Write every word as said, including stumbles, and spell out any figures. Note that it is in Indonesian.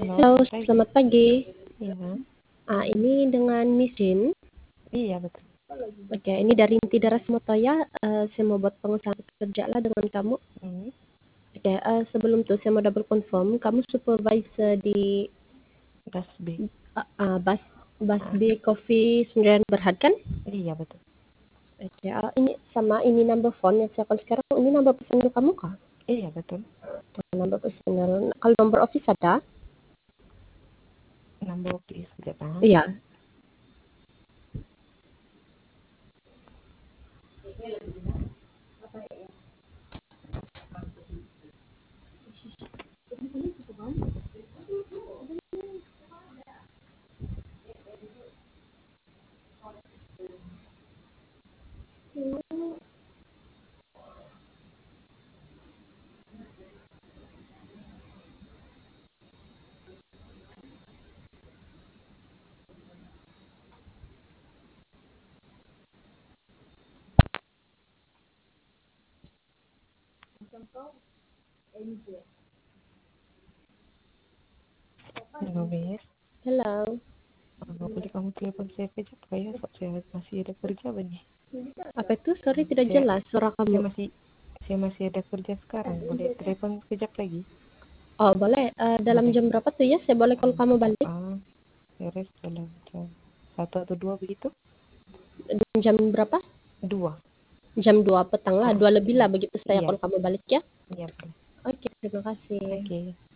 Halo, Halo, selamat pagi. selamat pagi. Iya, Ah, ini dengan Miss Jin. iya betul. Oke, ini dari Inti Daras Motoya. Eh, saya mau buat pengusaha kerja lah dengan kamu. Hmm, Oke, eh, sebelum itu saya mau double confirm. Kamu supervisor di das B. ah, ah, Bas Bas Ah, B Coffee sembilan Berhad kan? iya betul. Oke, ah, ini sama ini number phone yang saya call sekarang. Ini number personal kamu kah? Iya betul. Oh, number personal. Kalau nomor office ada? Number please sekejap ah. Iya. Halo Miss. Hello. Ah, boleh kamu telepon saya kejap kah ya? So, saya masih ada kerja banyak. Apa itu? Sorry, tidak Saya, jelas suara saya kamu. masih saya masih ada kerja sekarang. Boleh telepon kejap lagi? Oh, boleh. Eh, dalam Boleh. jam berapa tuh ya? Saya boleh call Ah, kamu sekejap balik? ah. Beres dalam jam satu atau dua begitu? Jam berapa? Dua. Jam dua petang lah, Ah, dua lebih lah iya. begitu saya Iya, call kamu balik ya. iya boleh. Oke, terima kasih. Oke.